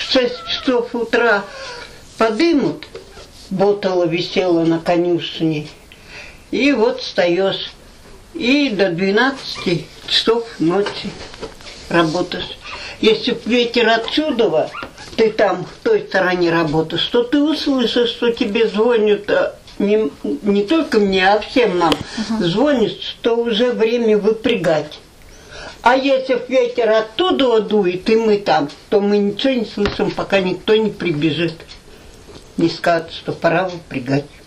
в 6 часов утра подымут, ботала висела на конюшне, и вот встаешь, и до 12 часов ночи работаешь. Если ветер отсюда, ты там в той стороне работаешь, то ты услышишь, что тебе звонят, не только мне, а всем нам звонят, что уже время выпрягать. А если ветер оттуда дует, и мы там, то мы ничего не слышим, пока никто не прибежит, не скажет, что пора выпрягать.